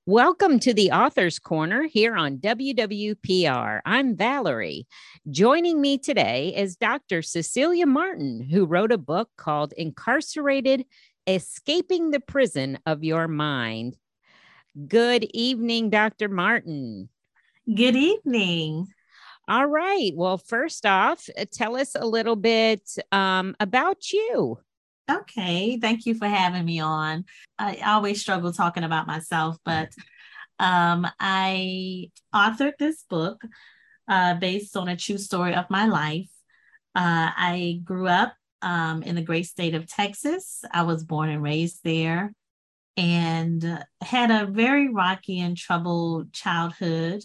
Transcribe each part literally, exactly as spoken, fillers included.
Welcome to the Author's Corner here on W W P R. I'm Valerie. Joining me today is Doctor Cecilia Martin, who wrote a book called Incarcerated: Escaping the Prison of Your Mind. Good evening, Doctor Martin. Good evening. All right. Well, first off, tell us a little bit um, about you. Okay, thank you for having me on. I always struggle talking about myself, but um, I authored this book uh, based on a true story of my life. Uh, I grew up um, in the great state of Texas. I was born and raised there and uh, had a very rocky and troubled childhood.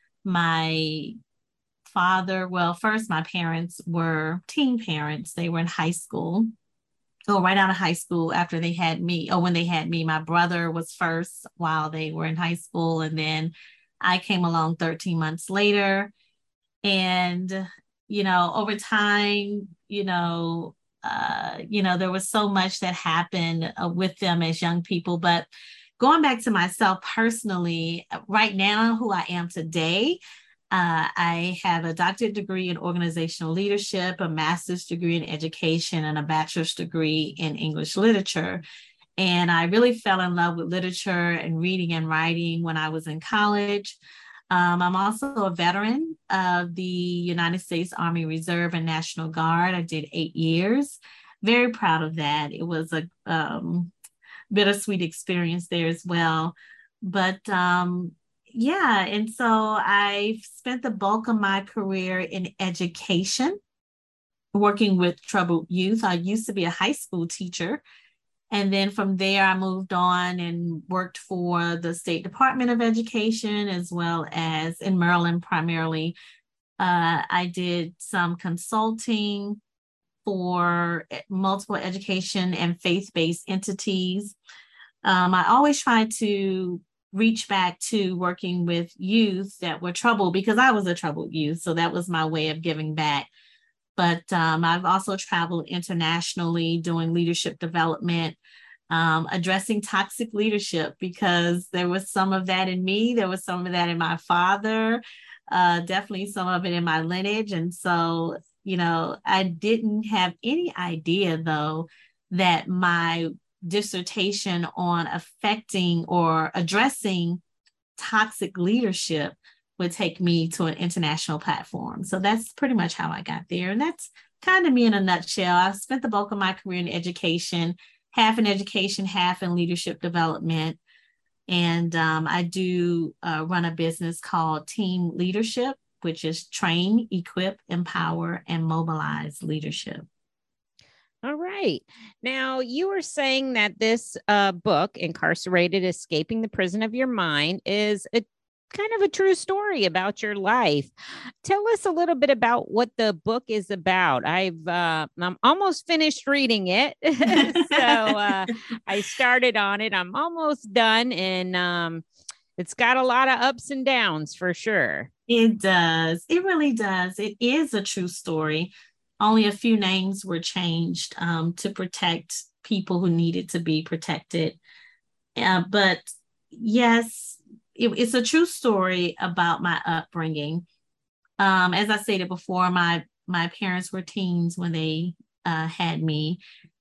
My father, well, first, my parents were teen parents, they were in high school. Oh, right out of high school after they had me. Oh, when they had me, my brother was first while they were in high school. And then I came along thirteen months later. And, you know, over time, you know, uh, you know, there was so much that happened uh, with them as young people. But going back to myself personally, right now, who I am today, uh, I have a doctorate degree in organizational leadership, a master's degree in education, and a bachelor's degree in English literature. And I really fell in love with literature and reading and writing when I was in college. Um, I'm also a veteran of the United States Army Reserve and National Guard. I did eight years. Very proud of that. It was a um, bittersweet experience there as well. But um, yeah, and so I've spent the bulk of my career in education, working with troubled youth. I used to be a high school teacher. And then from there, I moved on and worked for the State Department of Education, as well as in Maryland primarily. Uh, I did some consulting for multiple education and faith-based entities. Um, I always try to reach back to working with youth that were troubled because I was a troubled youth. So that was my way of giving back. But um, I've also traveled internationally doing leadership development, um, addressing toxic leadership because there was some of that in me. There was some of that in my father, uh, definitely some of it in my lineage. And so, you know, I didn't have any idea, though, that my dissertation on affecting or addressing toxic leadership would take me to an international platform. So that's pretty much how I got there. And that's kind of me in a nutshell. I spent the bulk of my career in education, half in education, half in leadership development. And um, I do uh, run a business called Team Leadership, which is train, equip, empower, and mobilize leadership. All right. Now, you were saying that this uh, book, Incarcerated: Escaping the Prison of Your Mind, is a kind of a true story about your life. Tell us a little bit about what the book is about. I've uh, I'm almost finished reading it, so uh, I started on it. I'm almost done, and um, it's got a lot of ups and downs for sure. It does. It really does. It is a true story. Only a few names were changed um, to protect people who needed to be protected. Uh, but yes, it, it's a true story about my upbringing. Um, as I stated before, my my parents were teens when they uh, had me,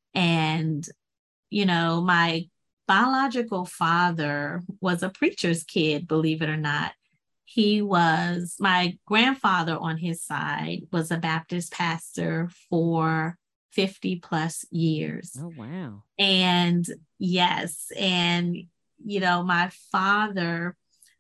and you know, my biological father was a preacher's kid, believe it or not. He was my grandfather on his side was a Baptist pastor for fifty plus years. Oh, wow. And yes, and you know, my father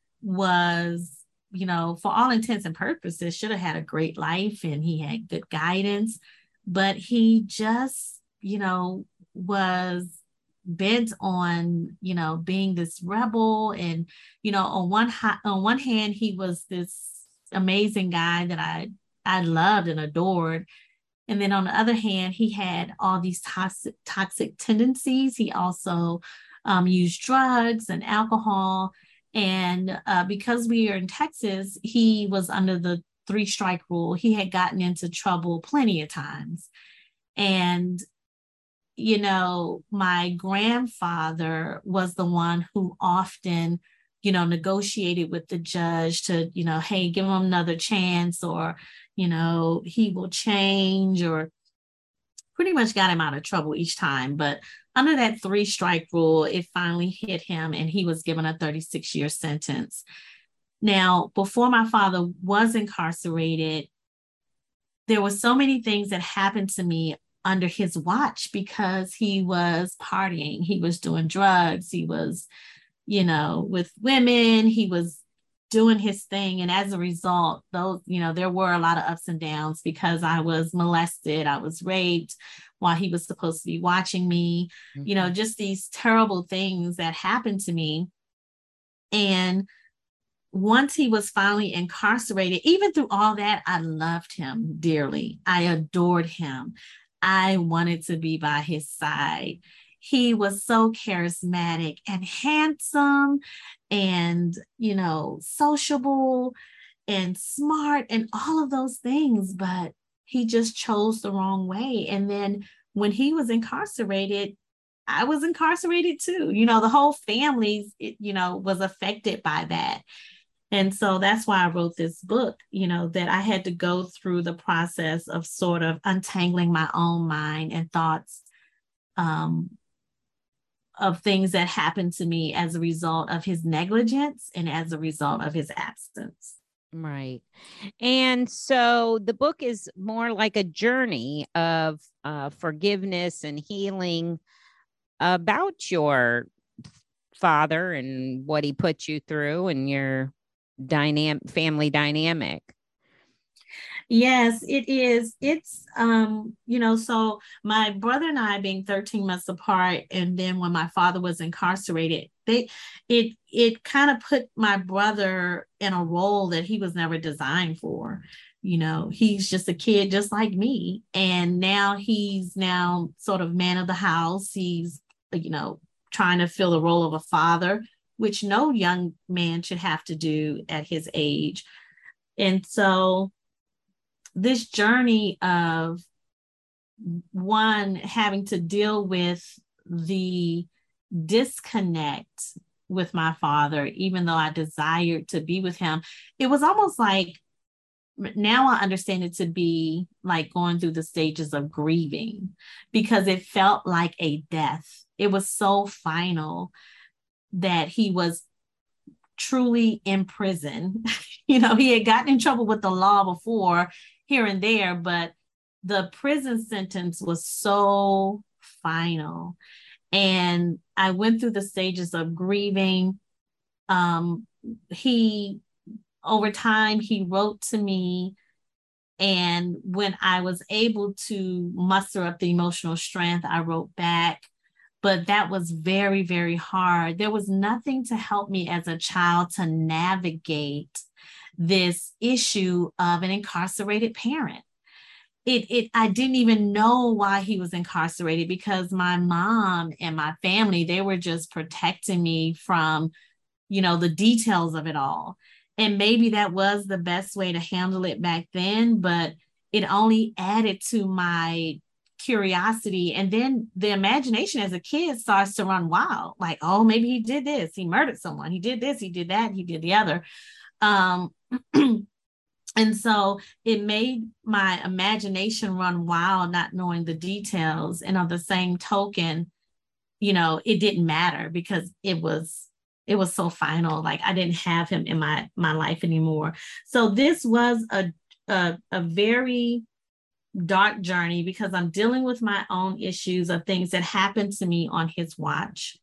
was, you know, for all intents and purposes, should have had a great life and he had good guidance, but he just, you know, was bent on, you know, being this rebel. And, you know, on one ha- on one hand, he was this amazing guy that I I loved and adored. And then on the other hand, he had all these toxic toxic tendencies. He also um, used drugs and alcohol. And uh, because we are in Texas, he was under the three strike rule. He had gotten into trouble plenty of times. And, you know, my grandfather was the one who often you know, negotiated with the judge to, you know, hey, give him another chance, or, you know, he will change, or pretty much got him out of trouble each time. But under that three strike rule, it finally hit him and he was given a thirty-six year sentence. Now, before my father was incarcerated, there were so many things that happened to me under his watch because he was partying, he was doing drugs, he was, you know, with women, he was doing his thing. And as a result, those, you know, there were a lot of ups and downs because I was molested, I was raped while he was supposed to be watching me, mm-hmm. you know, just these terrible things that happened to me. And once he was finally incarcerated, even through all that, I loved him dearly. I adored him. I wanted to be by his side. He was so charismatic and handsome and, you know, sociable and smart and all of those things, but he just chose the wrong way. And then when he was incarcerated, I was incarcerated too. You know, the whole family, you know, was affected by that. And so that's why I wrote this book, you know, that I had to go through the process of sort of untangling my own mind and thoughts um, of things that happened to me as a result of his negligence and as a result of his absence. Right. And so the book is more like a journey of uh, forgiveness and healing about your father and what he put you through and your dynamic family dynamic. Yes, it is. It's, um, you know, so my brother and I being thirteen months apart, and then when my father was incarcerated, they, it, it kind of put my brother in a role that he was never designed for. You know, he's just a kid just like me. And now he's now sort of man of the house. He's, you know, trying to fill the role of a father, which no young man should have to do at his age. And so this journey of one having to deal with the disconnect with my father, even though I desired to be with him, it was almost like, now I understand it to be like going through the stages of grieving, because it felt like a death. It was so final that he was truly in prison. You know, he had gotten in trouble with the law before here and there, but the prison sentence was so final. And I went through the stages of grieving. Um, he, over time, he wrote to me. And when I was able to muster up the emotional strength, I wrote back. But that was very, very hard. There was nothing to help me as a child to navigate this issue of an incarcerated parent. It, it, I didn't even know why he was incarcerated, because my mom and my family, they were just protecting me from, you know, the details of it all. And maybe that was the best way to handle it back then, but it only added to my curiosity. And then the imagination as a kid starts to run wild. Like, oh, maybe he did this. He murdered someone. He did this. He did that. He did the other. Um, and so it made my imagination run wild, not knowing the details. And on the same token, you know, it didn't matter because it was it was so final. Like I didn't have him in my my life anymore. So this was a a, a very dark journey, because I'm dealing with my own issues of things that happened to me on his watch.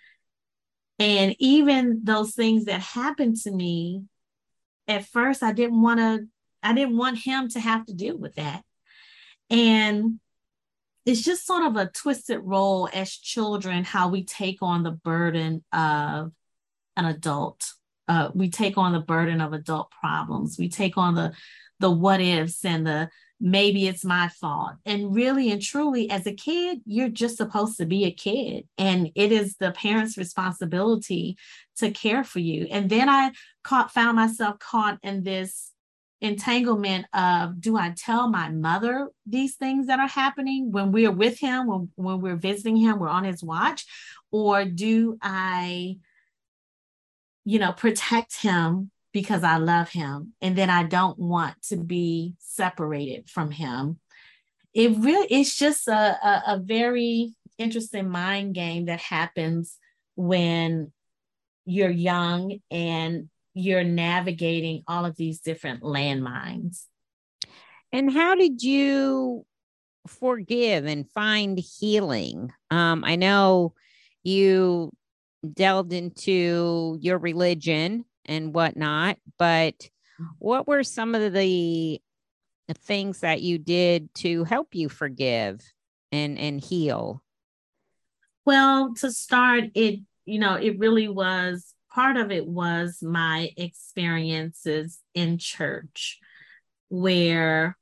And even those things that happened to me, at first I didn't want to, I didn't want him to have to deal with that. And it's just sort of a twisted role as children, how we take on the burden of an adult. Uh, we take on the burden of adult problems. We take on the the what ifs and the maybe it's my fault. And really and truly, as a kid, you're just supposed to be a kid. And it is the parent's responsibility to care for you. And then I caught, found myself caught in this entanglement of, do I tell my mother these things that are happening when we're with him, when, when we're visiting him, we're on his watch? Or do I you know, protect him because I love him. And then I don't want to be separated from him. It really, it's just a, a, a very interesting mind game that happens when you're young and you're navigating all of these different landmines. And how did you forgive and find healing? Um, I know you delved into your religion and whatnot, but what were some of the things that you did to help you forgive and and heal? Well, to start, it, you know, it really was part of it was my experiences in church where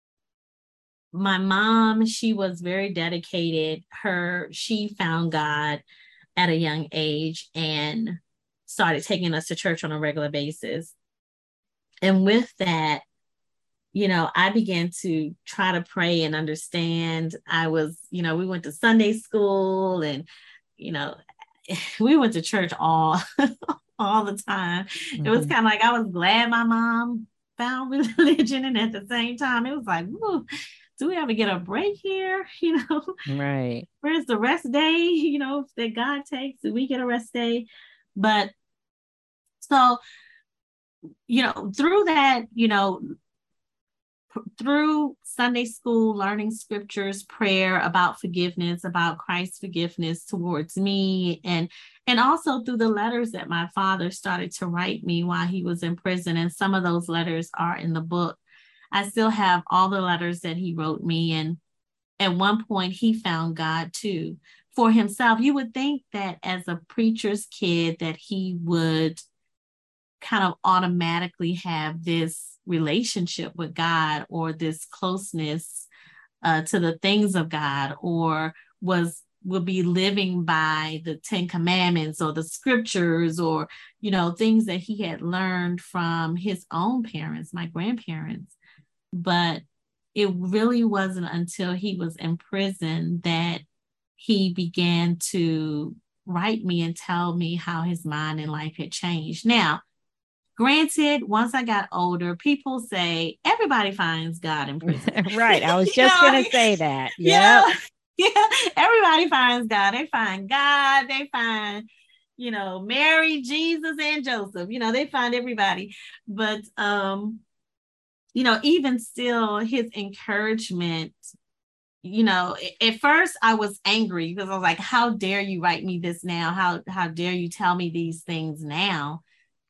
my mom, she was very dedicated. Her, she found God at a young age and started taking us to church on a regular basis. And with that, you know, I began to try to pray and understand. I was, you know, we went to Sunday school and, you know, we went to church all all the time. Mm-hmm. It was kind of like I was glad my mom found religion, and at the same time, it was like, do we ever get a break here? You know, right? Where's the rest day? You know, that God takes, do we get a rest day? But so, you know, through that, you know, through Sunday school, learning scriptures, prayer about forgiveness, about Christ's forgiveness towards me, and and also through the letters that my father started to write me while he was in prison. And some of those letters are in the book. I still have all the letters that he wrote me. And at one point, he found God too for himself. You would think that as a preacher's kid that he would kind of automatically have this relationship with God or this closeness uh, to the things of God, or was will be living by the Ten Commandments or the scriptures, or, you know, things that he had learned from his own parents, my grandparents. But it really wasn't until he was in prison that he began to write me and tell me how his mind and life had changed. Now, granted, once I got older, people say everybody finds God in prison. Right. I was just going to say that. Yeah. Yeah. Everybody finds God. They find God. They find, you know, Mary, Jesus, and Joseph. You know, they find everybody. But, um, you know, even still, his encouragement, you know, at first I was angry because I was like, how dare you write me this now? How, how dare you tell me these things now?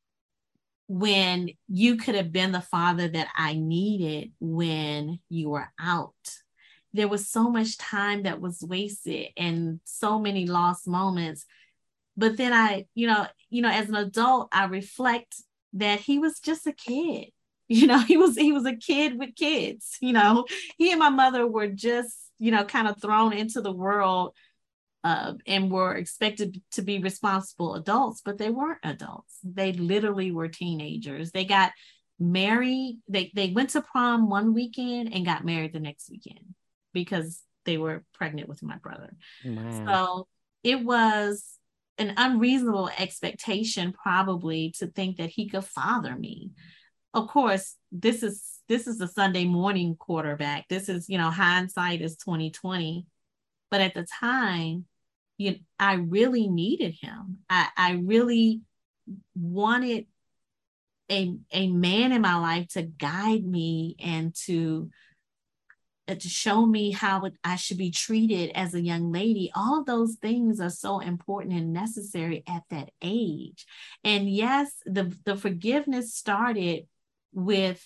When you could have been the father that I needed when you were out. There was so much time that was wasted and so many lost moments. But then I, you know, you know, as an adult, I reflect that he was just a kid. You know, he was he was a kid with kids. You know, he and my mother were just, you know, kind of thrown into the world Uh, and were expected to be responsible adults, but they weren't adults. They literally were teenagers. They got married. They, they went to prom one weekend and got married the next weekend because they were pregnant with my brother. Wow. So it was an unreasonable expectation probably to think that he could father me. Of course, this is this is the Sunday morning quarterback. This is, you know, hindsight is twenty twenty. But at the time, you know, I really needed him. I, I really wanted a, a man in my life to guide me and to, uh, to show me how it, I should be treated as a young lady. All of those things are so important and necessary at that age. And yes, the, the forgiveness started with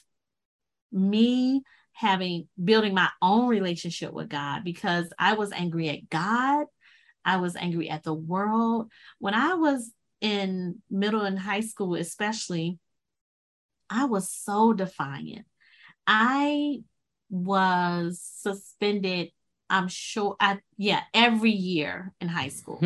me having building my own relationship with God, because I was angry at God. I was angry at the world. When I was in middle and high school, especially, I was so defiant. I was suspended, I'm sure, I, yeah, every year in high school.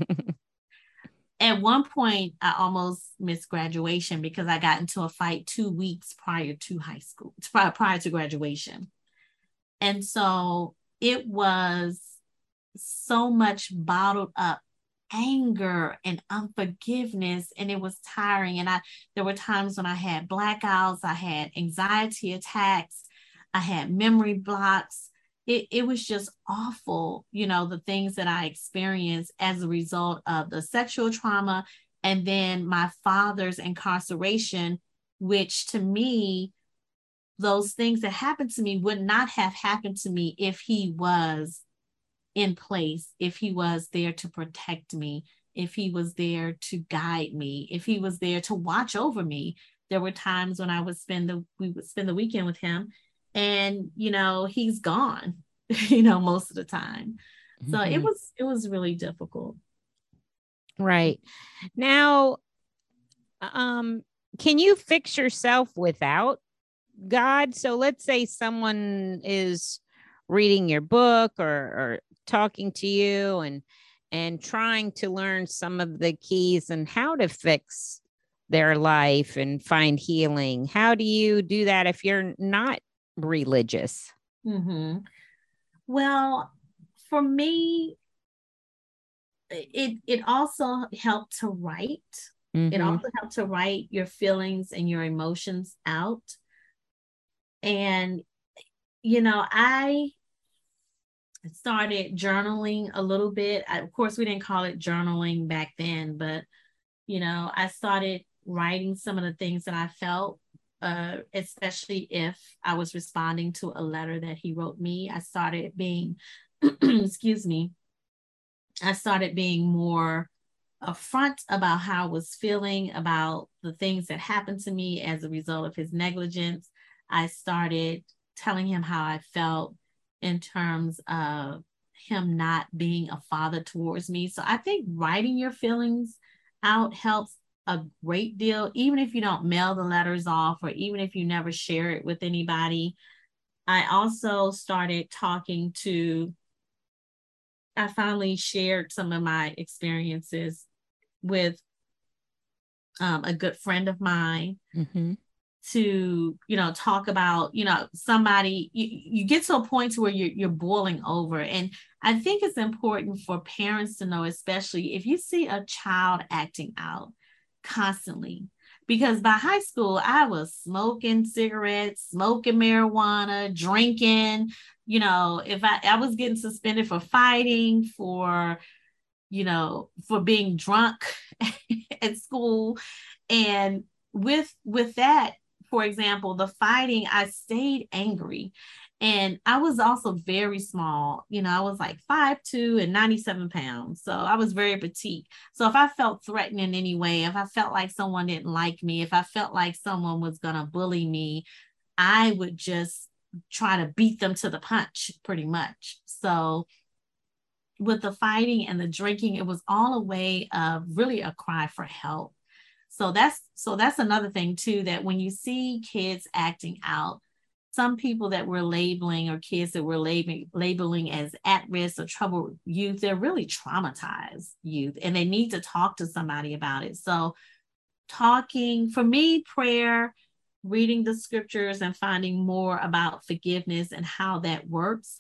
At one point, I almost missed graduation because I got into a fight two weeks prior to high school, prior to graduation. And so it was so much bottled up anger and unforgiveness, and it was tiring. And I there were times when I had blackouts, I had anxiety attacks, I had memory blocks. It, it was just awful, you know, the things that I experienced as a result of the sexual trauma and then my father's incarceration, which to me, those things that happened to me would not have happened to me if he was in place, if he was there to protect me, if he was there to guide me, if he was there to watch over me. There were times when I would spend the we would spend the weekend with him, and you know he's gone, you know most of the time. So mm-hmm. it was it was really difficult. Right. Now, um, can you fix yourself without God? So let's say someone is reading your book or, or talking to you and and trying to learn some of the keys and how to fix their life and find healing. How do you do that if you're not religious? Mm-hmm. Well, for me, it it also helped to write. Mm-hmm. It also helped to write your feelings and your emotions out. And, you know, I started journaling a little bit. I, of course, we didn't call it journaling back then, but, you know, I started writing some of the things that I felt, uh, especially if I was responding to a letter that he wrote me. I started being, excuse me, I started being more upfront about how I was feeling about the things that happened to me as a result of his negligence. I started telling him how I felt in terms of him not being a father towards me. So I think writing your feelings out helps a great deal, even if you don't mail the letters off or even if you never share it with anybody. I also started talking to, I finally shared some of my experiences with um, a good friend of mine. Mm-hmm. To, you know, talk about, you know, somebody, you, you get to a point to where you're, you're boiling over. And I think it's important for parents to know, especially if you see a child acting out constantly, because by high school, I was smoking cigarettes, smoking marijuana, drinking, you know, if I, I was getting suspended for fighting, for, you know, for being drunk at school. And with, with that, for example, the fighting, I stayed angry. And I was also very small. You know, I was like five two and ninety-seven pounds. So I was very petite. So if I felt threatened in any way, if I felt like someone didn't like me, if I felt like someone was going to bully me, I would just try to beat them to the punch pretty much. So with the fighting and the drinking, it was all a way of really a cry for help. So that's so that's another thing too, that when you see kids acting out, some people that we're labeling or kids that we're labeling labeling as at risk or troubled youth, they're really traumatized youth and they need to talk to somebody about it. So talking, for me, prayer, reading the scriptures and finding more about forgiveness and how that works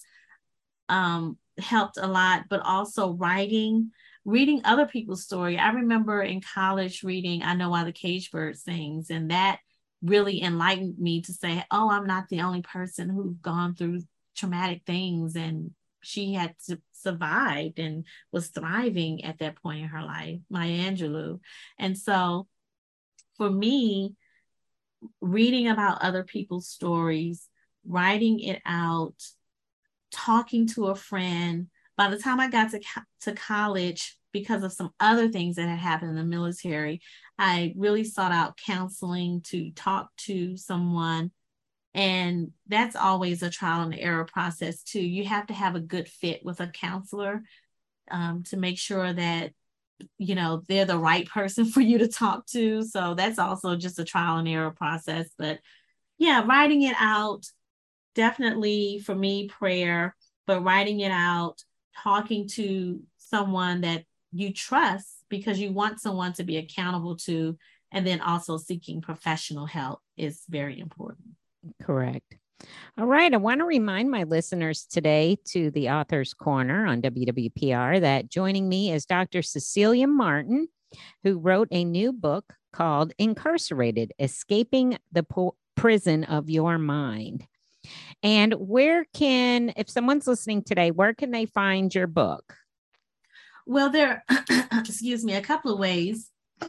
um, helped a lot, but also writing. Reading other people's story. I remember in college reading I Know Why the Cage Bird Sings, and that really enlightened me to say, oh, I'm not the only person who's gone through traumatic things, and she had to survived and was thriving at that point in her life, Maya Angelou. And so for me, reading about other people's stories, writing it out, talking to a friend. By the time I got to, to college, because of some other things that had happened in the military, I really sought out counseling to talk to someone. And that's always a trial and error process too. You have to have a good fit with a counselor um, to make sure that, you know, they're the right person for you to talk to. So that's also just a trial and error process. But yeah, writing it out, definitely for me, prayer, but writing it out, talking to someone that you trust because you want someone to be accountable to, and then also seeking professional help is very important. Correct. All right. I want to remind my listeners today to the Author's Corner on W W P R that joining me is Doctor Cecilia Martin, who wrote a new book called Incarcerated: Escaping the Po- Prison of Your Mind. And where can, if someone's listening today, where can they find your book? Well, there, excuse me, a couple of ways.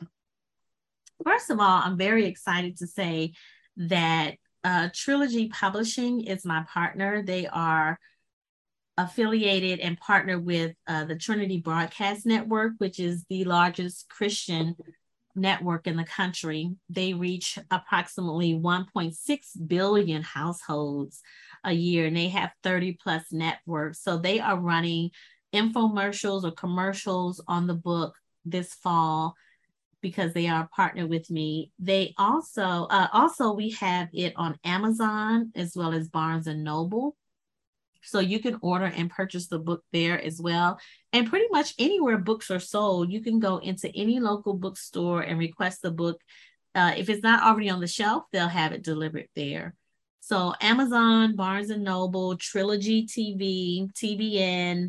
First of all, I'm very excited to say that uh, Trilogy Publishing is my partner. They are affiliated and partnered with uh, the Trinity Broadcast Network, which is the largest Christian network in the country. They reach approximately one point six billion households a year, and they have thirty plus networks. So they are running infomercials or commercials on the book this fall because they are a partner with me. They also, uh, also we have it on Amazon as well as Barnes and Noble. So you can order and purchase the book there as well. And pretty much anywhere books are sold, you can go into any local bookstore and request the book. Uh, if it's not already on the shelf, they'll have it delivered there. So Amazon, Barnes and Noble, Trilogy T V, T B N,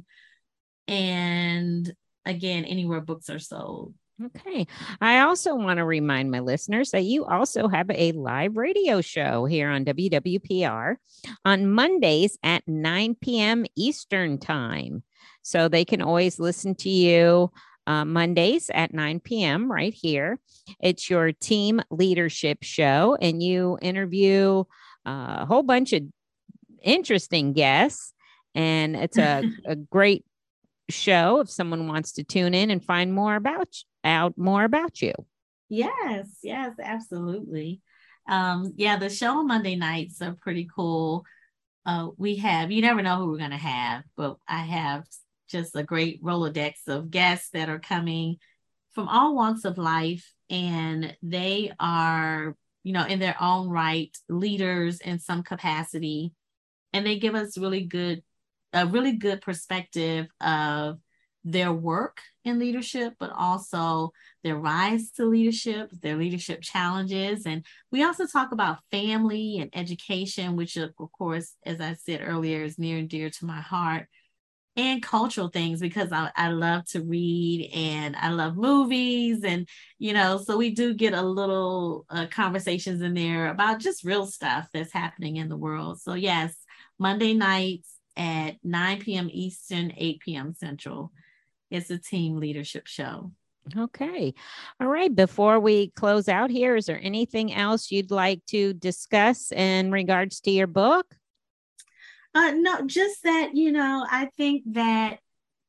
and again, anywhere books are sold. Okay. I also want to remind my listeners that you also have a live radio show here on W W P R on Mondays at nine p.m. Eastern Time. So they can always listen to you uh, Mondays at nine p.m. right here. It's your team leadership show, and you interview uh, a whole bunch of interesting guests. And it's a, a great show if someone wants to tune in and find more about out more about you. Yes, yes, absolutely. Um, yeah, the show on Monday nights are pretty cool. Uh, we have, you never know who we're going to have, but I have just a great Rolodex of guests that are coming from all walks of life, and they are, you know, in their own right, leaders in some capacity, and they give us really good, a really good perspective of their work in leadership, but also their rise to leadership, their leadership challenges. And we also talk about family and education, which of course, as I said earlier, is near and dear to my heart, and cultural things, because I, I love to read and I love movies. And, you know, so we do get a little uh, conversations in there about just real stuff that's happening in the world. So yes, Monday nights at nine p.m. Eastern, eight p.m. Central. It's a team leadership show. Okay. All right. Before we close out here, is there anything else you'd like to discuss in regards to your book? Uh, no, just that, you know, I think that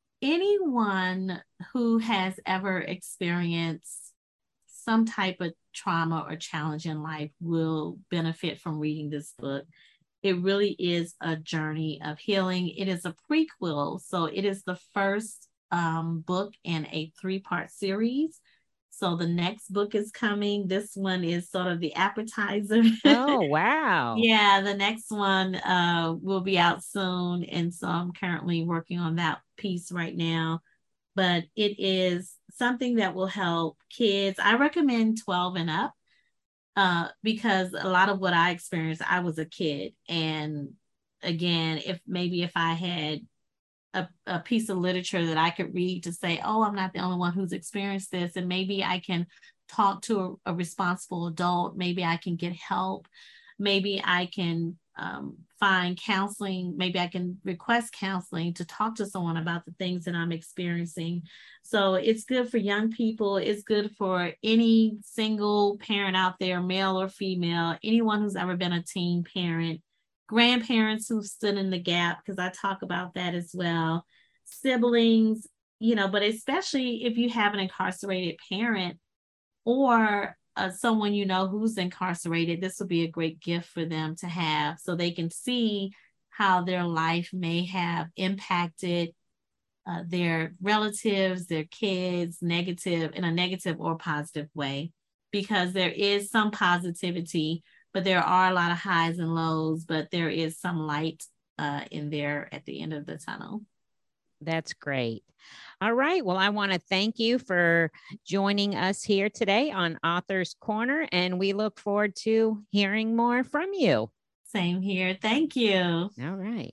anyone who has ever experienced some type of trauma or challenge in life will benefit from reading this book. It really is a journey of healing. It is a prequel, so it is the first um, book in a three-part series. So the next book is coming. This one is sort of the appetizer. Oh, wow. Yeah, the next one uh, will be out soon. And so I'm currently working on that piece right now. But it is something that will help kids. I recommend twelve and up uh, because a lot of what I experienced, I was a kid. And again, if maybe if I had a, a piece of literature that I could read to say, oh, I'm not the only one who's experienced this, and maybe I can talk to a, a responsible adult, maybe I can get help, maybe I can um, find counseling, maybe I can request counseling to talk to someone about the things that I'm experiencing. So it's good for young people. It's good for any single parent out there, male or female, anyone who's ever been a teen parent, grandparents who've stood in the gap, because I talk about that as well, siblings, you know, but especially if you have an incarcerated parent or uh, someone you know who's incarcerated, this will be a great gift for them to have so they can see how their life may have impacted uh, their relatives, their kids, negative in a negative or positive way, because there is some positivity, but there are a lot of highs and lows, but there is some light uh, in there at the end of the tunnel. That's great. All right. Well, I want to thank you for joining us here today on Author's Corner, and we look forward to hearing more from you. Same here. Thank you. All right.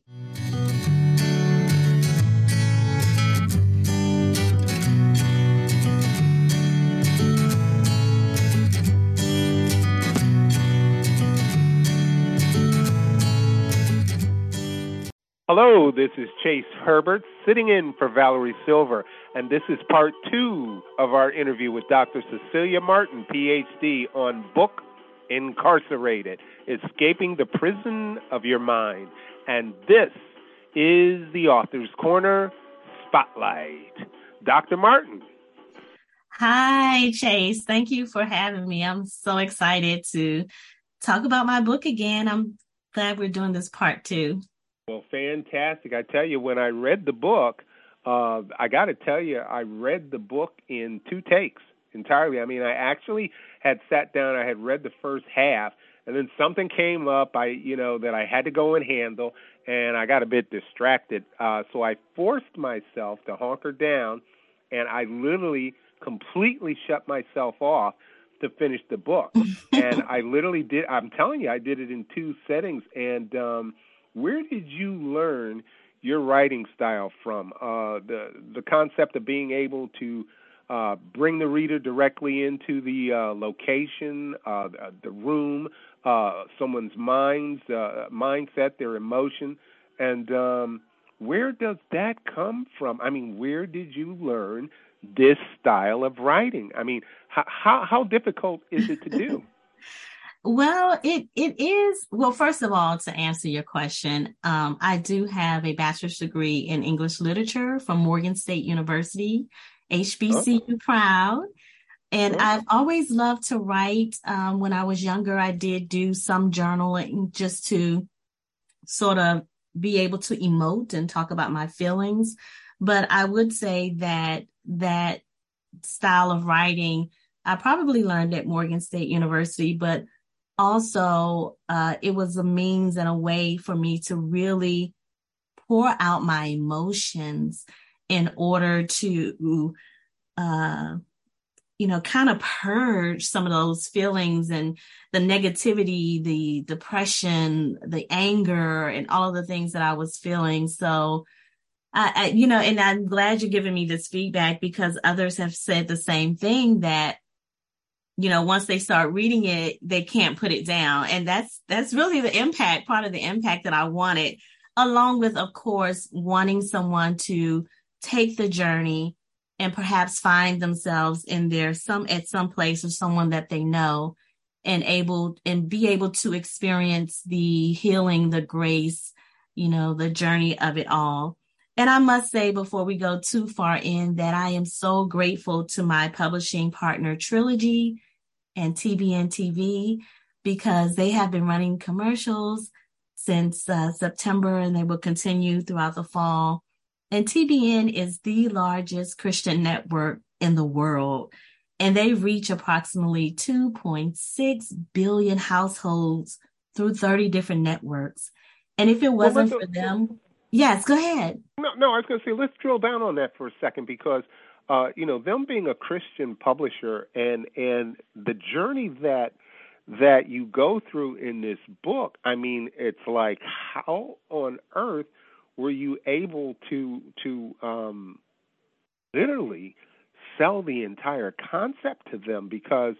Hello, this is Chase Herbert sitting in for Valerie Silver, and this is part two of our interview with Doctor Cecilia Martin, P H D, on book Incarcerated, Escaping the Prison of Your Mind. And this is the Author's Corner Spotlight. Doctor Martin. Hi, Chase. Thank you for having me. I'm so excited to talk about my book again. I'm glad we're doing this part two. Well, fantastic. I tell you, when I read the book, uh, I got to tell you, I read the book in two takes entirely. I mean, I actually had sat down, I had read the first half, and then something came up, I, you know, that I had to go and handle, and I got a bit distracted. Uh, so I forced myself to hunker down, and I literally completely shut myself off to finish the book. And I literally did, I'm telling you, I did it in two settings, and um where did you learn your writing style from? Uh, the the concept of being able to uh, bring the reader directly into the uh, location, uh, the room, uh, someone's minds, uh, mindset, their emotion, and um, where does that come from? I mean, where did you learn this style of writing? I mean, how how, how difficult is it to do? Well, it it is. Well, first of all, to answer your question, um, I do have a bachelor's degree in English literature from Morgan State University, H B C U Oh. proud. And Oh. I've always loved to write. Um, when I was younger, I did do some journaling just to sort of be able to emote and talk about my feelings. But I would say that that style of writing, I probably learned at Morgan State University, but also uh, it was a means and a way for me to really pour out my emotions in order to, uh, you know, kind of purge some of those feelings and the negativity, the depression, the anger, and all of the things that I was feeling. So, I, I, you know, and I'm glad you're giving me this feedback because others have said the same thing, that you know, once they start reading it, they can't put it down. And that's, that's really the impact, part of the impact that I wanted, along with, of course, wanting someone to take the journey and perhaps find themselves in there some, at some place or someone that they know, and able, and be able to experience the healing, the grace, you know, the journey of it all. And I must say, before we go too far in, that I am so grateful to my publishing partner, Trilogy, and T B N T V, because they have been running commercials since uh, September, and they will continue throughout the fall. And T B N is the largest Christian network in the world, and they reach approximately two point six billion households through thirty different networks. And if it wasn't well, for them, yes, go ahead. No, no, I was going to say, let's drill down on that for a second because, uh, you know, them being a Christian publisher and and the journey that that you go through in this book, I mean, it's like, how on earth were you able to to um, literally sell the entire concept to them? Because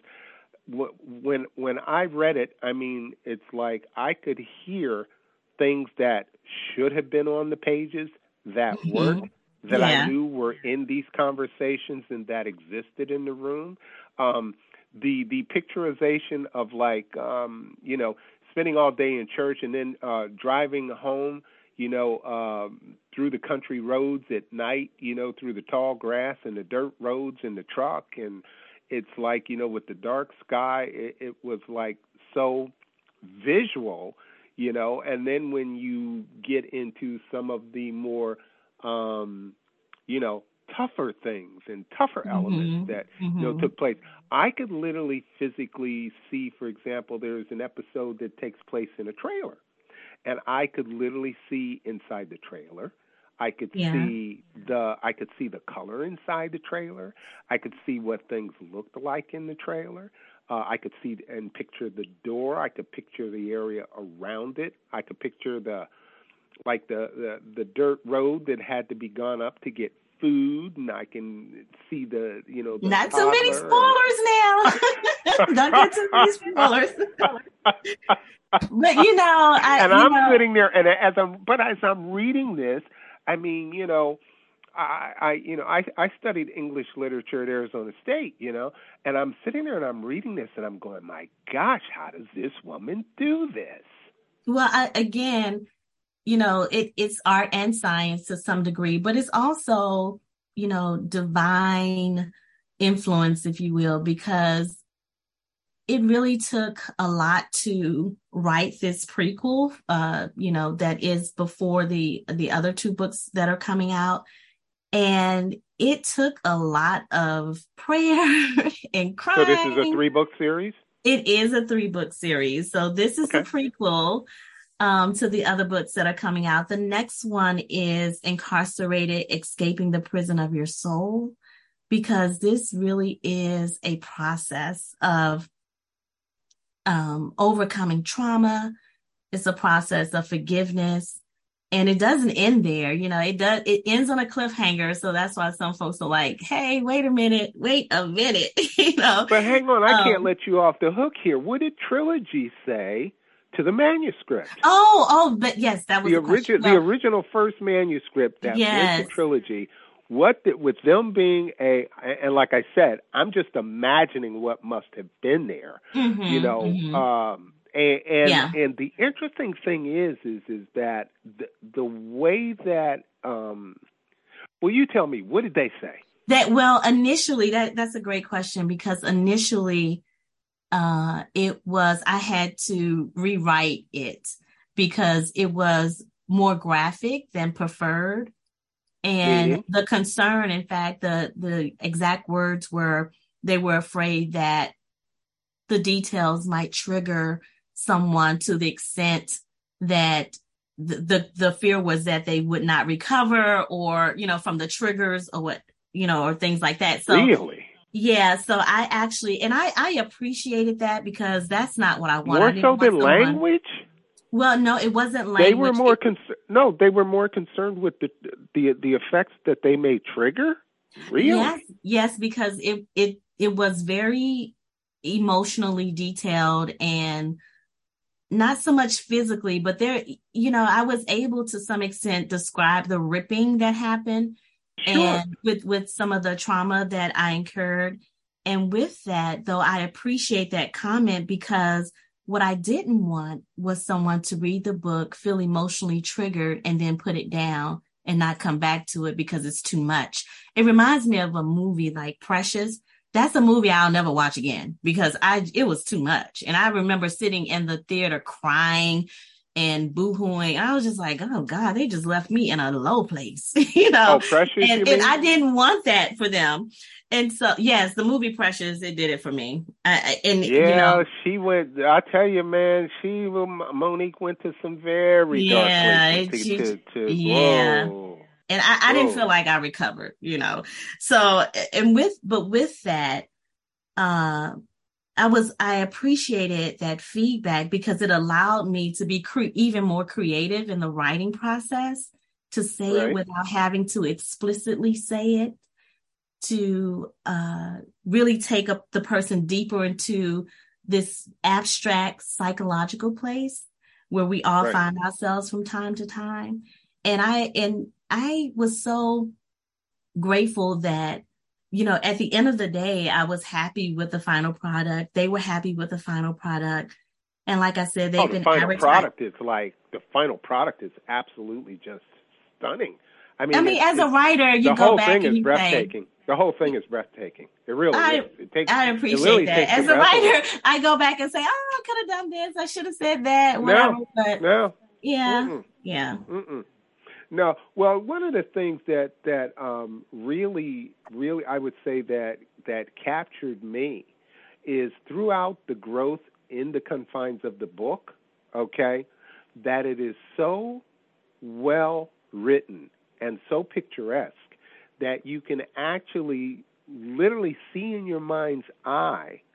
w- when when I read it, I mean, it's like I could hear things that should have been on the pages that Mm-hmm. weren't, that Yeah. I knew were in these conversations and that existed in the room. Um, the the picturization of like, um, you know, spending all day in church and then uh, driving home, you know, um, through the country roads at night, you know, through the tall grass and the dirt roads in the truck. And it's like, you know, with the dark sky, it, it was like so visual, you know, and then when you get into some of the more, um, you know, tougher things and tougher elements Mm-hmm. that, Mm-hmm. you know, took place, I could literally physically see, for example, there's an episode that takes place in a trailer, and I could literally see inside the trailer. I could Yeah. see the I could see the color inside the trailer. I could see what things looked like in the trailer. Uh, I could see and picture the door. I could picture the area around it. I could picture the like the, the, the dirt road that had to be gone up to get food, and I can see the, you know, the Not too many toddler spoilers now. Don't get too many spoilers. But you know, I and you I'm know, sitting there, and as I'm, but as I'm reading this, I mean, you know, I, I you know, I, I studied English literature at Arizona State, you know, and I'm sitting there and I'm reading this, and I'm going, my gosh, how does this woman do this? well, I, again, you know, it, it's art and science to some degree, but it's also, you know, divine influence, if you will, because it really took a lot to write this prequel, uh, you know, that is before the the other two books that are coming out. And it took a lot of prayer and crying. So this is a three-book series? It is a three-book series. So this is Okay. the prequel um, to the other books that are coming out. The next one is Incarcerated, Escaping the Prison of Your Soul, because this really is a process of um, overcoming trauma. It's a process of forgiveness. And it doesn't end there. You know, it does, it ends on a cliffhanger. So that's why some folks are like, hey, wait a minute, wait a minute, you know. But hang on, I um, can't let you off the hook here. What did Trilogy say to the manuscript? Oh, oh, but yes, that was the the question. original, the original first manuscript that yes. went to Trilogy. What did, with them being a, and like I said, I'm just imagining what must have been there, mm-hmm, you know. Mm-hmm. Um, and and, yeah. and the interesting thing is, is is that the the way that, um, well, you tell me, what did they say? That well, initially, that that's a great question, because initially, uh, it was I had to rewrite it because it was more graphic than preferred. And Meaning? the concern, in fact, the, the exact words were, they were afraid that the details might trigger someone to the extent that the, the, the fear was that they would not recover, or, you know, from the triggers or what, you know, or things like that. So, really? Yeah. So I actually, and I, I appreciated that, because that's not what I wanted. More I so than someone, language? Well, no, it wasn't language. They were more concerned. No, they were more concerned with the the the effects that they may trigger. Really? Yes, yes, because it it it was very emotionally detailed, and not so much physically, but there, you know, I was able to some extent describe the ripping that happened, sure. and with with some of the trauma that I incurred. And with that, though, I appreciate that comment, because what I didn't want was someone to read the book, feel emotionally triggered, and then put it down and not come back to it because it's too much. It reminds me of a movie like Precious. That's a movie I'll never watch again, because I it was too much. And I remember sitting in the theater crying and boohooing. I was just like, oh God, they just left me in a low place, you know. Oh, Precious, and, you and mean? I didn't want that for them. And so, yes, the movie Precious, it did it for me. I, and yeah, you know, she went. I tell you, man, she Monique went to some very yeah, dark places. it, To, she, to, to, yeah. whoa. And I, I didn't feel like I recovered, you know. So, and with, but with that, uh, I was, I appreciated that feedback, because it allowed me to be cre- even more creative in the writing process, to say right. it without having to explicitly say it, to uh, really take up the person deeper into this abstract psychological place where we all right. find ourselves from time to time. And I, and I was so grateful that, you know, at the end of the day, I was happy with the final product. They were happy with the final product. And like I said, they've oh, the been final advertised. product is like, the final product is absolutely just stunning. I mean, I mean, it's, as a writer, you the go whole back thing and is you breathtaking. say, the whole thing is breathtaking. It really I, is. It takes, I appreciate it really that. takes As the a breath away. writer, I go back and say, oh, I could have done this. I should have said that, whatever. No, but no. yeah, Mm-mm. yeah. Mm-mm. No, well, one of the things that that um, really, really, I would say that that captured me is throughout the growth in the confines of the book. Okay, that it is so well written and so picturesque that you can actually, literally see in your mind's eye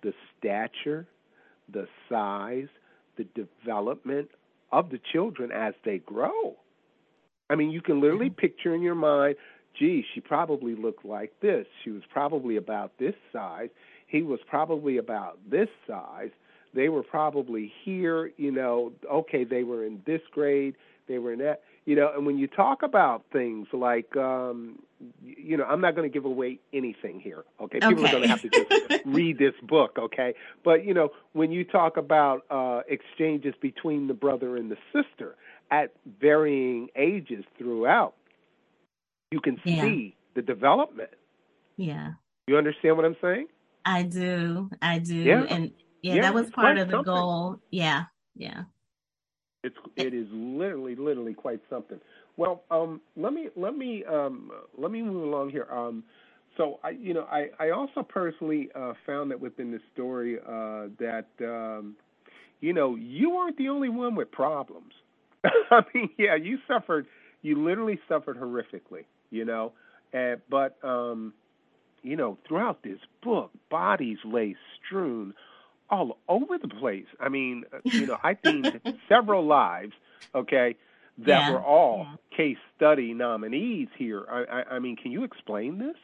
the stature, the size, the development of the children as they grow. I mean, you can literally picture in your mind, gee, she probably looked like this. She was probably about this size. He was probably about this size. They were probably here, you know, okay, they were in this grade, they were in that, you know, and when you talk about things like, um, you know, I'm not going to give away anything here, okay? People Okay. are going to have to just read this book, okay? But, you know, when you talk about uh, exchanges between the brother and the sister at varying ages throughout, you can Yeah. see the development. Yeah. You understand what I'm saying? I do. I do. Yeah. And yeah, Yeah, that was it's part quite of the something. goal. Yeah. Yeah. It's it is literally literally quite something. Well, um, let me let me um, let me move along here. Um, so I you know I, I also personally uh, found that within the story uh, that um, you know you weren't the only one with problems. I mean, yeah, you suffered. You literally suffered horrifically. You know, and, but um, you know throughout this book, bodies lay strewn all over the place. I mean, uh, you know, I themed several lives, okay, that Yeah. were all case study nominees here. I, I, I mean, can you explain this?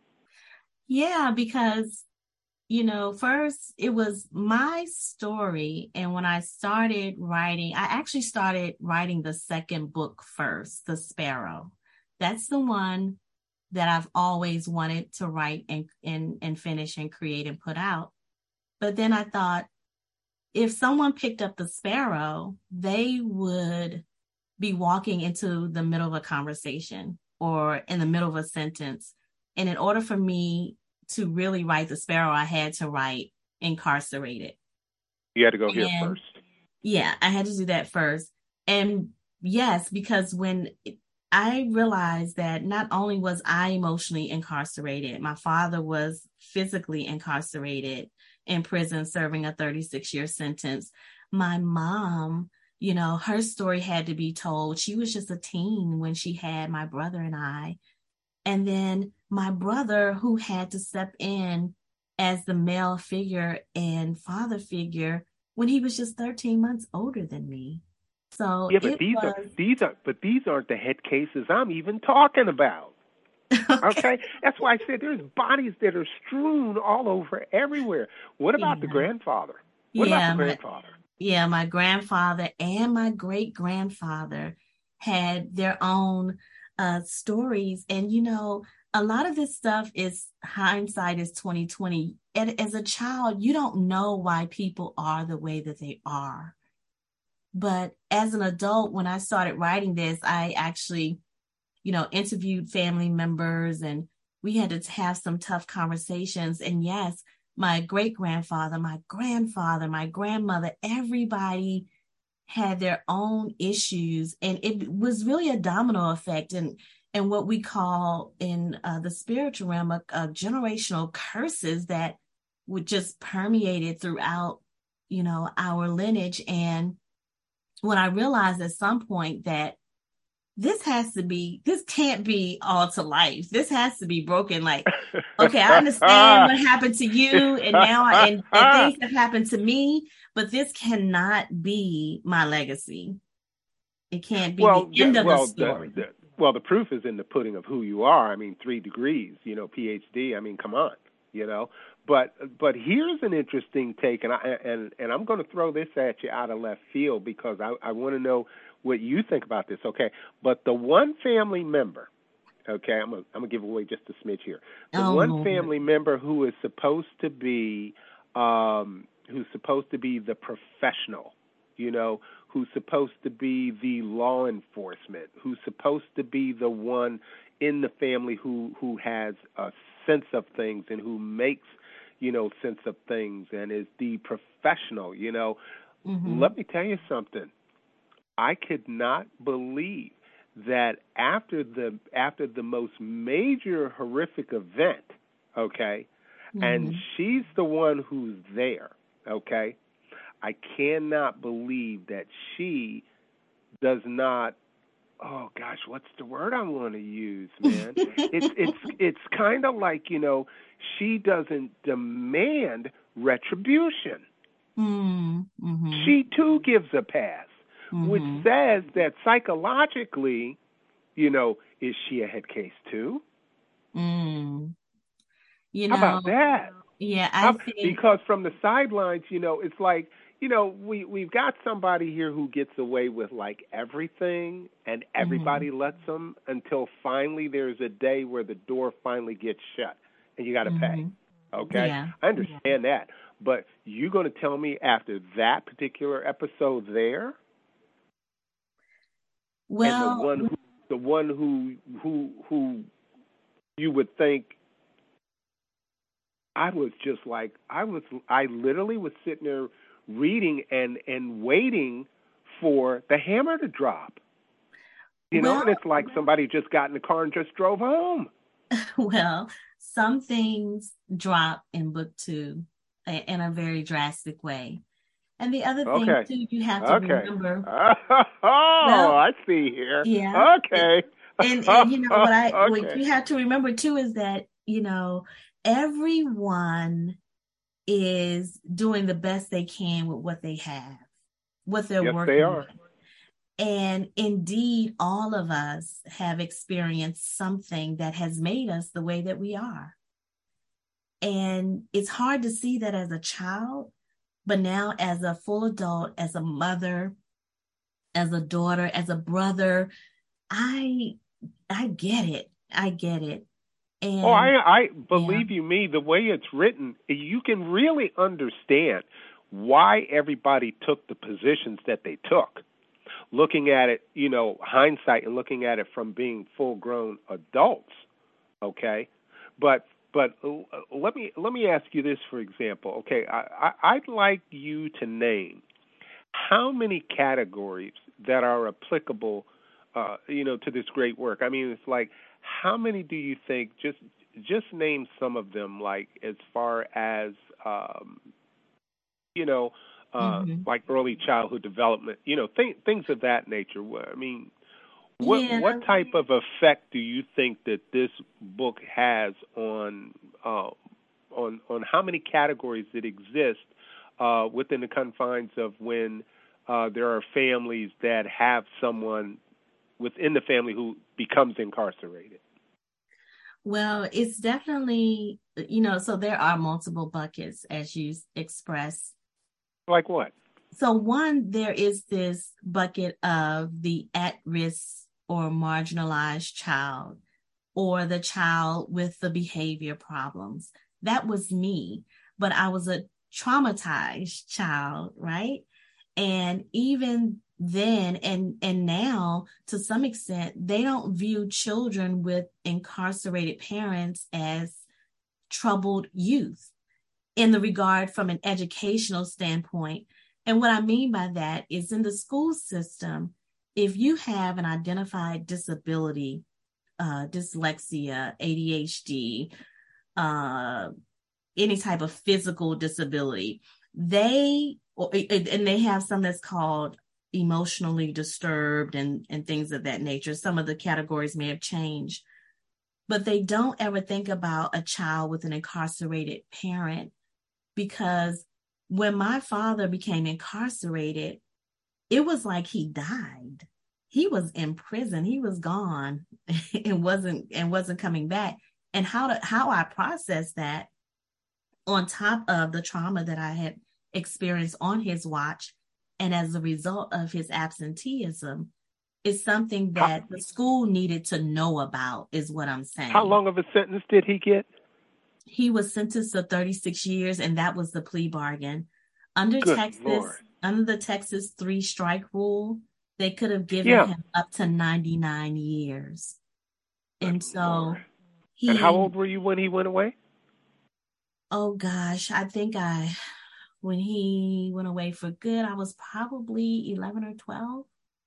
Yeah, because, you know, first it was my story. And when I started writing, I actually started writing the second book first, The Sparrow. That's the one that I've always wanted to write and, and, and finish and create and put out. But then I thought, if someone picked up The Sparrow, they would be walking into the middle of a conversation or in the middle of a sentence. And in order for me to really write The Sparrow, I had to write incarcerated. You had to go here And first. yeah, I had to do that first. And yes, because when I realized that not only was I emotionally incarcerated, my father was physically incarcerated in prison serving a thirty-six year sentence. My mom, you know, her story had to be told. She was just a teen when she had my brother and I. And then my brother, who had to step in as the male figure and father figure when he was just thirteen months older than me. So Yeah, but it these was are these are but these aren't the head cases I'm even talking about. okay. Okay, that's why I said there's bodies that are strewn all over everywhere. What about Yeah. the grandfather? What about Yeah, the my, grandfather? yeah, my grandfather and my great grandfather had their own uh, stories. And, you know, a lot of this stuff is hindsight is twenty twenty. And as a child, you don't know why people are the way that they are. But as an adult, when I started writing this, I actually, you know, interviewed family members and we had to have some tough conversations. And yes, my great grandfather, my grandfather, my grandmother, everybody had their own issues. And it was really a domino effect and and what we call in uh, the spiritual realm, a, a generational curses that would just permeated throughout, you know, our lineage. And when I realized at some point that this has to be, this can't be all to life. This has to be broken. Like, okay, I understand what happened to you and now, I, and, and things have happened to me, but this cannot be my legacy. It can't be well, the end of the well, story. the, the, well, the proof is in the pudding of who you are. I mean, three degrees, you know, P H D. I mean, come on, you know. But but here's an interesting take, and I and and I'm going to throw this at you out of left field because I I want to know what you think about this. Okay, but the one family member, okay, I'm gonna I'm gonna give away just a smidge here. The Oh, one Lord. family member who is supposed to be um, who's supposed to be the professional, you know, who's supposed to be the law enforcement, who's supposed to be the one in the family who who has a sense of things and who makes, you know, sense of things and is the professional, you know. Mm-hmm. Let me tell you something. I could not believe that after the after the most major horrific event, okay, Mm-hmm. and she's the one who's there, okay, I cannot believe that she does not oh gosh, what's the word I want to use, man? it's it's it's kind of like, you know, she doesn't demand retribution. Mm-hmm. She too gives a pass, mm-hmm. which says that psychologically, you know, is she a head case too? Mm. You know, how about that? Yeah, I how, think because from the sidelines, you know, it's like, you know, we we've got somebody here who gets away with like everything, and everybody mm-hmm. lets them until finally there's a day where the door finally gets shut, and you got to mm-hmm. pay. Okay, yeah. I understand yeah. that, but you going to tell me after that particular episode there, well, and the one who, the one who who who you would think. I was just like, I was, I literally was sitting there reading and, and waiting for the hammer to drop. You well, know, and it's like somebody just got in the car and just drove home. Well, some things drop in book two in a very drastic way. And the other thing, okay. too, you have to okay. remember. Oh, well, I see here. Yeah. Okay. And, and you know, what I okay. what you have to remember, too, is that, you know, everyone is doing the best they can with what they have, what they're yes, working they are. with. And indeed, all of us have experienced something that has made us the way that we are. And it's hard to see that as a child, but now as a full adult, as a mother, as a daughter, as a brother, I I get it. I get it. And, oh, I, I believe yeah. you me, the way it's written, you can really understand why everybody took the positions that they took. Looking at it, you know, hindsight and looking at it from being full-grown adults, okay? But but uh, let me let me ask you this, for example, okay? I, I, I'd like you to name how many categories that are applicable, uh, you know, to this great work. I mean, it's like, how many do you think? Just just name some of them, like as far as um, you know. Uh, mm-hmm. like early childhood development, you know, th- things of that nature. I mean, what yeah. what type of effect do you think that this book has on uh, on on how many categories that exist uh, within the confines of when uh, there are families that have someone within the family who becomes incarcerated? Well, it's definitely, you know, so there are multiple buckets, as you expressed. Like what? So one, there is this bucket of the at-risk or marginalized child, or the child with the behavior problems. That was me, but I was a traumatized child, right? And even then, and, and now, to some extent, they don't view children with incarcerated parents as troubled youth in the regard from an educational standpoint. And what I mean by that is, in the school system, if you have an identified disability, uh, dyslexia, A D H D, uh, any type of physical disability, they, or, and they have some that's called emotionally disturbed and, and things of that nature. Some of the categories may have changed, but they don't ever think about a child with an incarcerated parent. Because when my father became incarcerated, it was like he died. He was in prison. He was gone and wasn't and wasn't coming back. And how to, how I processed that, on top of the trauma that I had experienced on his watch, and as a result of his absenteeism, is something that how, the school needed to know about, is what I'm saying. How long of a sentence did he get? He was sentenced to thirty-six years, and that was the plea bargain. Under Good Texas, Lord. under the Texas three strike rule, they could have given yeah. him up to ninety-nine years. Good and so Lord. he. And how old were you when he went away? Oh gosh, I think I, when he went away for good, I was probably eleven or twelve.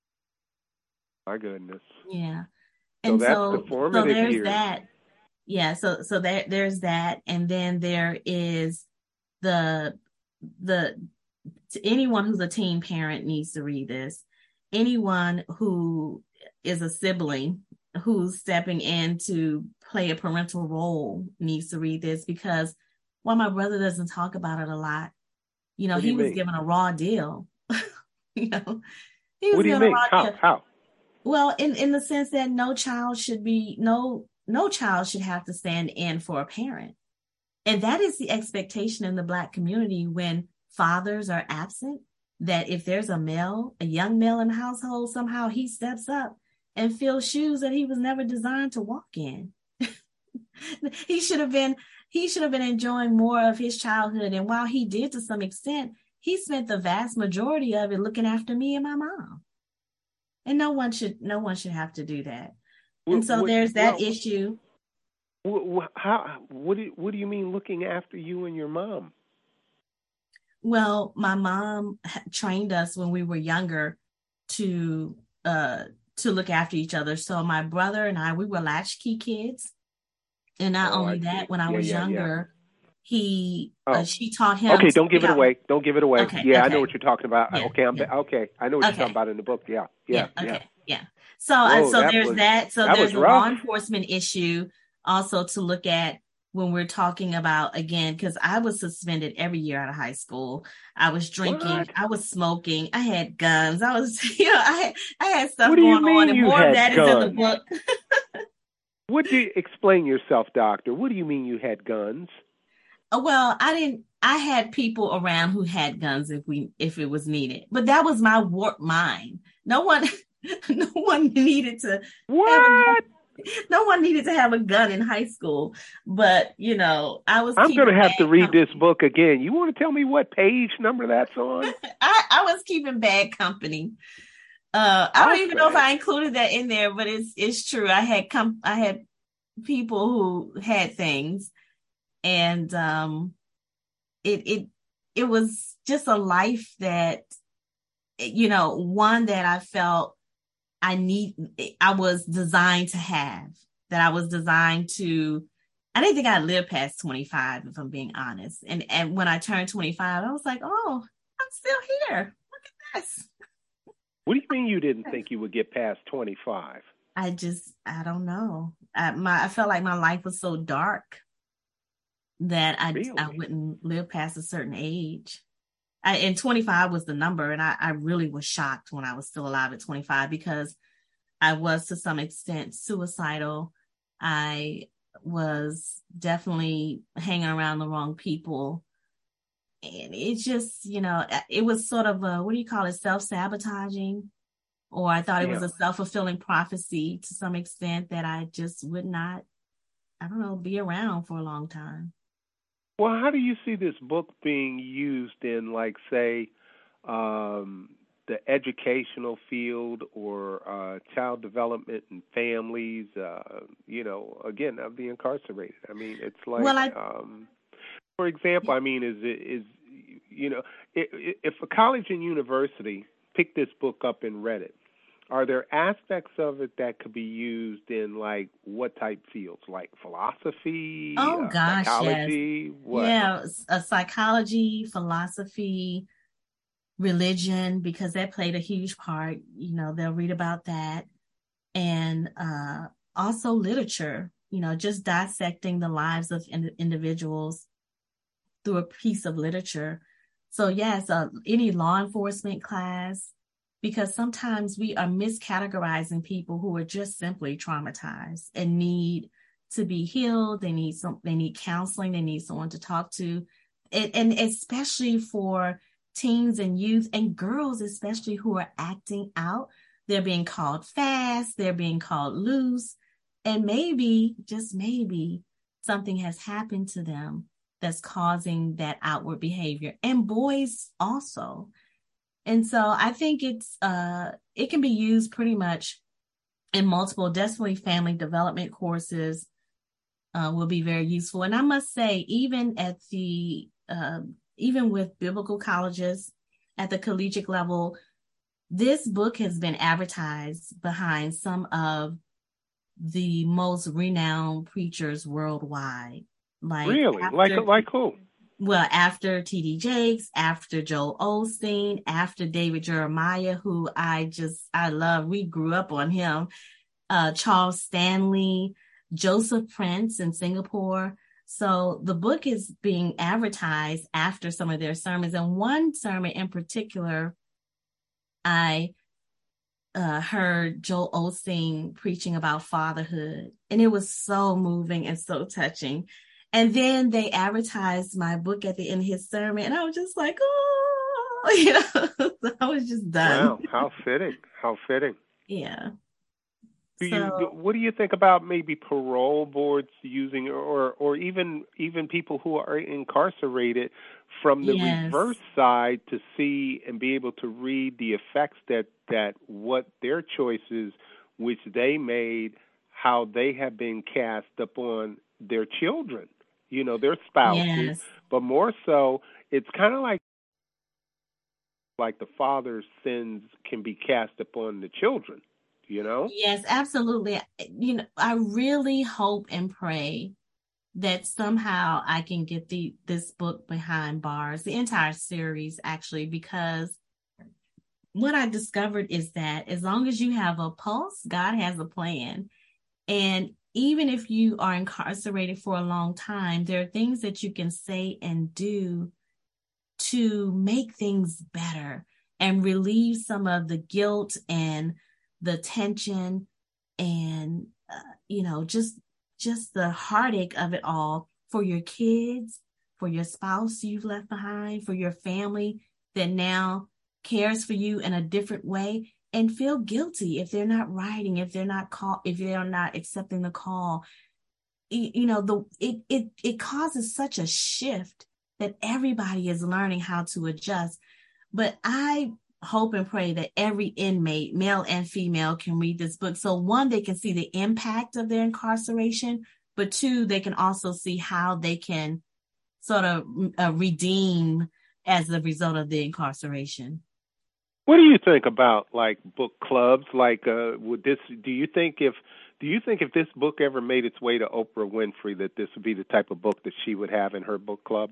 My goodness. Yeah. So and that's so, the formative so there's years. that. Yeah, so so there there's that, and then there is the the to anyone who's a teen parent needs to read this. Anyone who is a sibling who's stepping in to play a parental role needs to read this, because while my brother doesn't talk about it a lot, you know, What do he you was mean? given a raw deal. you know, he was What do you given a mean? raw How? deal. How? Well, in, in the sense that no child should be, no, no child should have to stand in for a parent. And that is the expectation in the Black community when fathers are absent, that if there's a male, a young male in the household, somehow he steps up and fills shoes that he was never designed to walk in. he should have been, he should have been enjoying more of his childhood. And while he did to some extent, he spent the vast majority of it looking after me and my mom. And no one should, no one should have to do that. What, and so what, there's that well, issue. What, what, how? What do What do you mean looking after you and your mom? Well, my mom trained us when we were younger to uh, to look after each other. So my brother and I, we were latchkey kids, and not Oh, only I that, see. when I Yeah, was yeah, yeah. younger, he Oh. uh, she taught him. Okay, to don't give pick it out- away. Don't give it away. Okay, yeah, I okay. know what you're talking about. Yeah, okay, I'm yeah. okay. I know what Okay. you're talking about in the book. Yeah, yeah, Yeah. yeah. Okay. Yeah. So, uh, Whoa, so that there's was- that. So that there's was a rough. law enforcement issue also to look at when we're talking about, again, because I was suspended every year out of high school. I was drinking. What? I was smoking. I had guns. I was, you know, I had, I had stuff What do you going on, mean and you more of had that is in the guns? book. What do you explain yourself, doctor? What do you mean you had guns? Well, I didn't. I had people around who had guns if we if it was needed, but that was my warped mind. No one, no one needed to have a What? gun. No one needed to have a gun in high school, but you know, I was. I'm going to keeping have to bad read company. this book again. You want to tell me what page number that's on? I, I was keeping bad company. Uh, I don't even know if Okay. I included that in there, but it's it's true. I had com- I had people who had things, and um, it it it was just a life that, you know, one that I felt I need, I was designed to have, that I was designed to, I didn't think I'd live past twenty-five, if I'm being honest. And and when I turned twenty-five, I was like, oh, I'm still here. Look at this. What do you mean you didn't think you would get past twenty-five? I just, I don't know. I, my, I felt like my life was so dark that I, Really? I wouldn't live past a certain age. I, and twenty-five was the number. And I, I really was shocked when I was still alive at twenty-five, because I was to some extent suicidal. I was definitely hanging around the wrong people. And it just, you know, it was sort of a, what do you call it? Self-sabotaging. Or I thought it was Yeah. a self-fulfilling prophecy to some extent that I just would not, I don't know, be around for a long time. Well, how do you see this book being used in, like, say, um, the educational field or uh, child development and families? Uh, you know, again, of the incarcerated. I mean, it's like, Well, I- um, for example, I mean, is is you know, if a college and university picked this book up and read it, are there aspects of it that could be used in, like, what type fields, like philosophy, Oh, uh, gosh, psychology? What? Yeah, a psychology, philosophy, religion, because that played a huge part. You know, they'll read about that. And uh, also literature, you know, just dissecting the lives of in- individuals through a piece of literature. So yes, uh, any law enforcement class, because sometimes we are miscategorizing people who are just simply traumatized and need to be healed. They need some, they need counseling. They need someone to talk to. And, and especially for teens and youth and girls, especially who are acting out, they're being called fast, they're being called loose. And maybe, just maybe, something has happened to them that's causing that outward behavior. And boys also. And so I think it's uh, it can be used pretty much in multiple, definitely family development courses uh, will be very useful. And I must say, even at the, uh, even with biblical colleges at the collegiate level, this book has been advertised behind some of the most renowned preachers worldwide. Like Really? after, Like like who? well, after T D Jakes, after Joel Osteen, after David Jeremiah, who I just, I love, we grew up on him, uh, Charles Stanley, Joseph Prince in Singapore. So the book is being advertised after some of their sermons. And one sermon in particular, I uh, heard Joel Osteen preaching about fatherhood, and it was so moving and so touching. And then they advertised my book at the end of his sermon, and I was just like, oh, you know, I was just done. Wow, how fitting, how fitting. Yeah. Do so, you, what do you think about maybe parole boards using, or or even even people who are incarcerated from the yes. reverse side to see and be able to read the effects that, that what their choices, which they made, how they have been cast upon their children, you know, their spouses, yes. but more so, it's kind of like like the father's sins can be cast upon the children. You know? Yes, absolutely. You know, I really hope and pray that somehow I can get the this book behind bars, the entire series, actually, because what I discovered is that as long as you have a pulse, God has a plan. And even if you are incarcerated for a long time, there are things that you can say and do to make things better and relieve some of the guilt and the tension and, uh, you know, just, just the heartache of it all for your kids, for your spouse you've left behind, for your family that now cares for you in a different way, and feel guilty if they're not writing, if they're not call, if they're not accepting the call. You, you know, the, it, it, it causes such a shift that everybody is learning how to adjust. But I hope and pray that every inmate, male and female, can read this book. So one, they can see the impact of their incarceration, but two, they can also see how they can sort of uh, redeem as a result of the incarceration. What do you think about like book clubs? Like, uh, would this? Do you think if do you think if this book ever made its way to Oprah Winfrey, that this would be the type of book that she would have in her book club?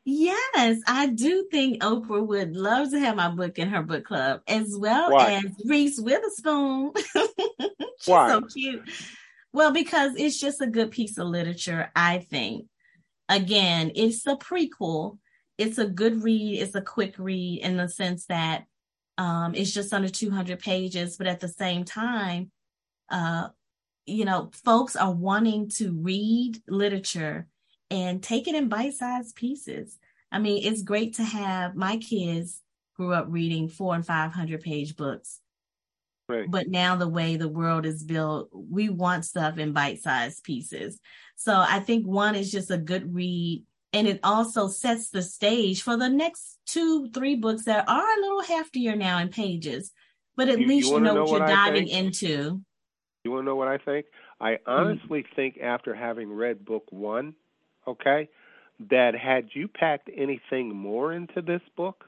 Yes, I do think Oprah would love to have my book in her book club, as well Why? as Reese Witherspoon. She's Why? so cute. Well, because it's just a good piece of literature, I think. Again, it's a prequel. It's a good read. It's a quick read in the sense that um, it's just under two hundred pages. But at the same time, uh, you know, folks are wanting to read literature and take it in bite-sized pieces. I mean, it's great to have, my kids grew up reading four and five hundred page books. Right. But now the way the world is built, we want stuff in bite-sized pieces. So I think one is just a good read, and it also sets the stage for the next two, three books that are a little heftier now in pages. But at You- least you you know wanna what know you're what I diving think? into. You want to know what I think? I honestly mm-hmm. think after having read book one, okay, that had you packed anything more into this book,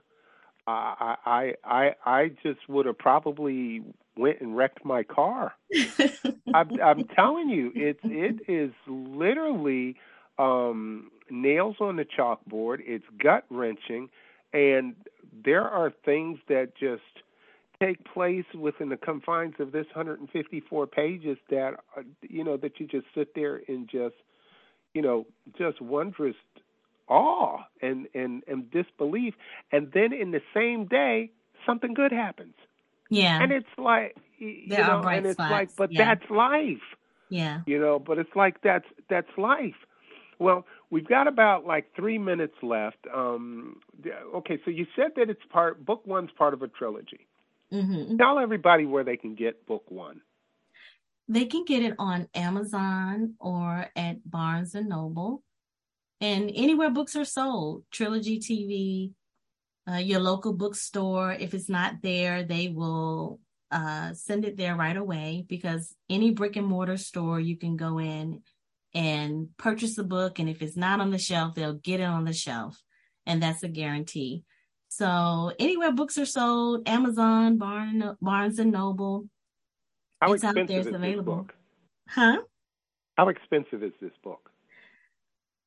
I I I I just would have probably went and wrecked my car. I'm, I'm telling you, it's it is literally um, nails on the chalkboard. It's gut wrenching, and there are things that just take place within the confines of this one hundred fifty-four pages that uh, you know that you just sit there in just you know just wondrous awe and, and, and disbelief, and then in the same day something good happens. Yeah. And it's like you there know, are bright and it's spots. like, but yeah. that's life. Yeah. You know, but it's like that's that's life. Well, we've got about like three minutes left. Um, okay, so you said that it's part book one's part of a trilogy. Mm-hmm. Tell everybody where they can get book one. They can get it on Amazon or at Barnes and Noble, and anywhere books are sold. Trilogy T V, uh, your local bookstore. If it's not there, they will uh, send it there right away, because any brick and mortar store you can go in and purchase a book, and if it's not on the shelf, they'll get it on the shelf, and that's a guarantee. So anywhere books are sold, Amazon, Barnes, Barnes and Noble. How it's out there, expensive it's is available. this book? Huh? How expensive is this book?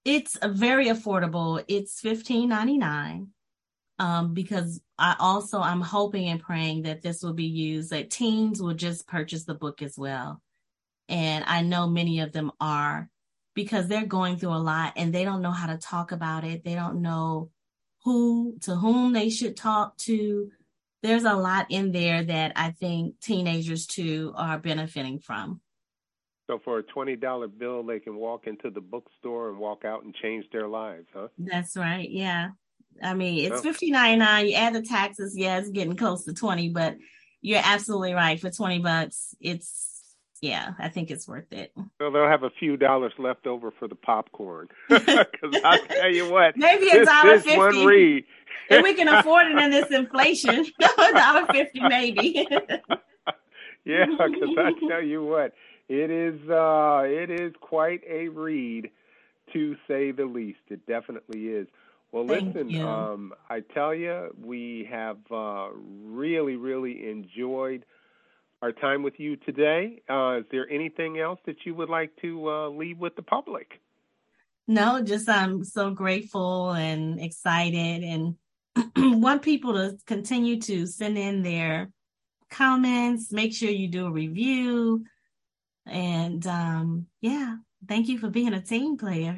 It's a very affordable. It's fifteen ninety-nine. Um, because I also I'm hoping and praying that this will be used, that teens will just purchase the book as well. And I know many of them are, because they're going through a lot and they don't know how to talk about it. They don't know who to whom they should talk to. There's a lot in there that I think teenagers too are benefiting from. So for a twenty dollar bill, they can walk into the bookstore and walk out and change their lives, huh? That's right. Yeah. I mean, it's Oh. fifteen ninety-nine. You add the taxes, yeah, it's getting close to twenty, but you're absolutely right. For twenty bucks, it's, yeah, I think it's worth it. So they'll have a few dollars left over for the popcorn. Because I'll tell you what, maybe a dollar fifty. One read. If we can afford it in this inflation, a dollar fifty maybe. Yeah, because I tell you what, it is uh, it is quite a read, to say the least. It definitely is. Well, Thank listen, you. um, I tell you, we have uh, really, really enjoyed our time with you today. Uh, is there anything else that you would like to uh, leave with the public? No, just I'm so grateful and excited, and want people to continue to send in their comments. Make sure you do a review. And um, yeah, thank you for being a team player.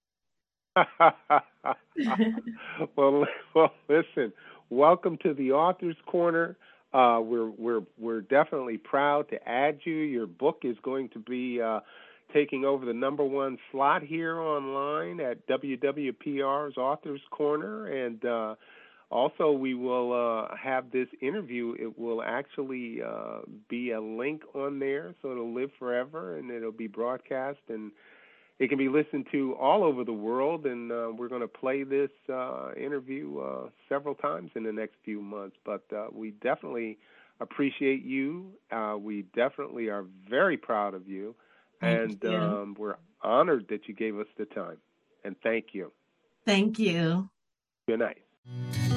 well, well, listen. Welcome to the Author's Corner. Uh, we're we're we're definitely proud to add you. Your book is going to be uh, taking over the number one slot here online at W W P R's Author's Corner, and uh, also we will uh, have this interview. It will actually uh, be a link on there, so it'll live forever, and it'll be broadcast, and it can be listened to all over the world, and uh, we're going to play this uh, interview uh, several times in the next few months. But uh, we definitely appreciate you. Uh, we definitely are very proud of you, Thank and you. Um, we're honored that you gave us the time. And thank you. Thank you. Good night.